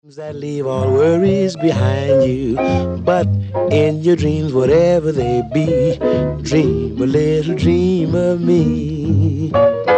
That leave all worries behind you. But in your dreams, whatever they be, dream a little dream of me.